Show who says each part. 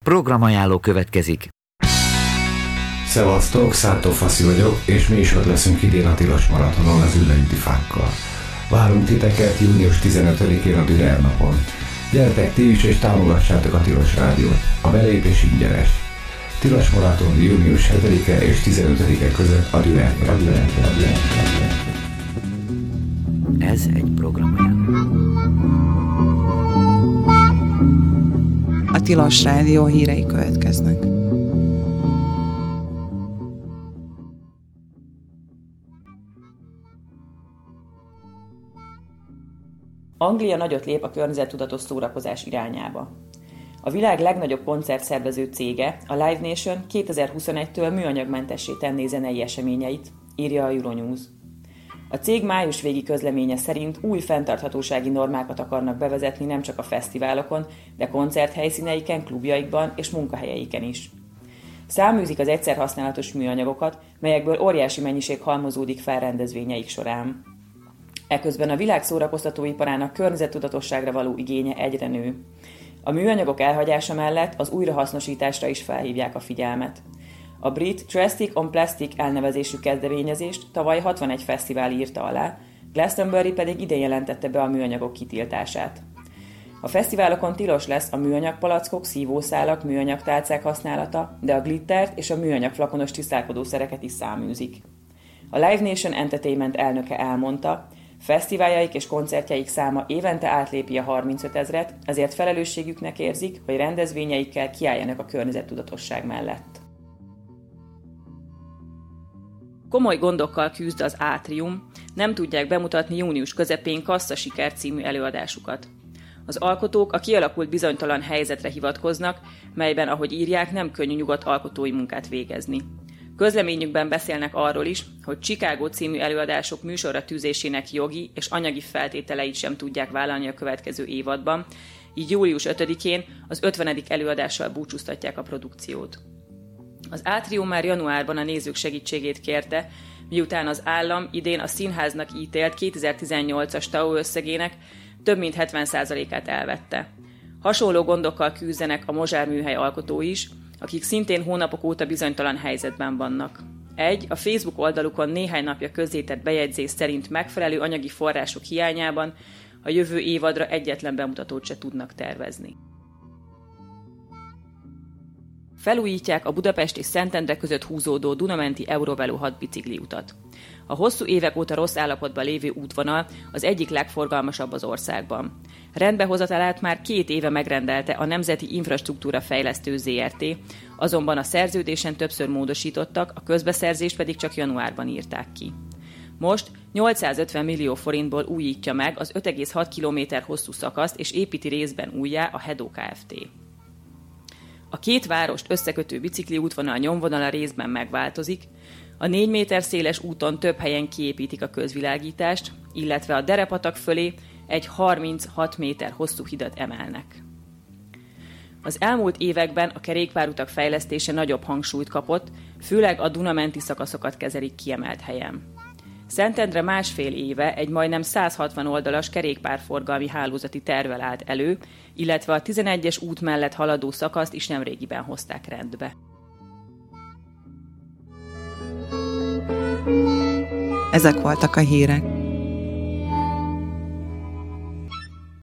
Speaker 1: Programajánló következik.
Speaker 2: Szevasztok, Szántó Faszi vagyok, és mi is ott leszünk idén a Tilos Maratonon az Üllőüti Fákkal. Várunk titeket június 15-én a Dürer napon. Gyertek ti is, és támogassátok a Tilos Rádiót. A belépés ingyenes. Tilos Maraton június 7-e és 15-e között a Dürer.
Speaker 1: Ez egy programajánló.
Speaker 3: A Tilos Rádió hírei következnek.
Speaker 4: Anglia nagyot lép a környezettudatos szórakozás irányába. A világ legnagyobb koncertszervező cége, a Live Nation 2021-től műanyagmentessé tenné zenei eseményeit, írja a Euronews. A cég május végi közleménye szerint új fenntarthatósági normákat akarnak bevezetni nem csak a fesztiválokon, de koncerthelyszíneiken, klubjaikban és munkahelyeiken is. Száműzik az egyszer használatos műanyagokat, melyekből óriási mennyiség halmozódik fel rendezvényeik során. Eközben a világ szórakoztatóiparának környezettudatosságra való igénye egyre nő. A műanyagok elhagyása mellett az újrahasznosításra is felhívják a figyelmet. A brit Plastic on Plastic elnevezésű kezdeményezést tavaly 61 fesztivál írta alá, Glastonbury pedig idén jelentette be a műanyagok kitiltását. A fesztiválokon tilos lesz a műanyagpalackok, szívószálak, műanyagtálcák használata, de a glittert és a műanyag flakonos tisztálkodószereket is száműzik. A Live Nation Entertainment elnöke elmondta, fesztiváljaik és koncertjeik száma évente átlépi a 35 000-et, ezért felelősségüknek érzik, hogy rendezvényeikkel kiálljanak a környezettudatosság mellett. Komoly gondokkal küzd az Átrium, nem tudják bemutatni június közepén Kassza Siker című előadásukat. Az alkotók a kialakult bizonytalan helyzetre hivatkoznak, melyben, ahogy írják, nem könnyű nyugodt alkotói munkát végezni. Közleményükben beszélnek arról is, hogy Chicago című előadások műsorra tűzésének jogi és anyagi feltételeit sem tudják vállalni a következő évadban, így július 5-én az 50. előadással búcsúztatják a produkciót. Az Átrium már januárban a nézők segítségét kérte, miután az állam idén a színháznak ítélt 2018-as TAO összegének több mint 70%-át elvette. Hasonló gondokkal küzdenek a Mozsár műhely alkotói is, akik szintén hónapok óta bizonytalan helyzetben vannak. A Facebook oldalukon néhány napja közzétett bejegyzés szerint megfelelő anyagi források hiányában a jövő évadra egyetlen bemutatót se tudnak tervezni. Felújítják a Budapest és Szentendre között húzódó Duna-menti Eurovelo 6 bicikliutat. A hosszú évek óta rossz állapotban lévő útvonal az egyik legforgalmasabb az országban. Rendbehozatalát már 2 éve megrendelte a Nemzeti Infrastruktúra Fejlesztő ZRT, azonban a szerződésen többször módosítottak, a közbeszerzést pedig csak januárban írták ki. Most 850 millió forintból újítja meg az 5,6 km hosszú szakaszt és építi részben újjá a Hedó Kft. A két várost összekötő bicikli útvonal nyomvonala részben megváltozik, a 4 méter széles úton több helyen kiépítik a közvilágítást, illetve a Derepatak fölé egy 36 méter hosszú hidat emelnek. Az elmúlt években a kerékpárutak fejlesztése nagyobb hangsúlyt kapott, főleg a Duna-menti szakaszokat kezelik kiemelt helyen. Szentendre másfél éve egy majdnem 160 oldalas kerékpárforgalmi hálózati tervvel állt elő, illetve a 11-es út mellett haladó szakaszt is nemrégiben hozták rendbe.
Speaker 3: Ezek voltak a hírek.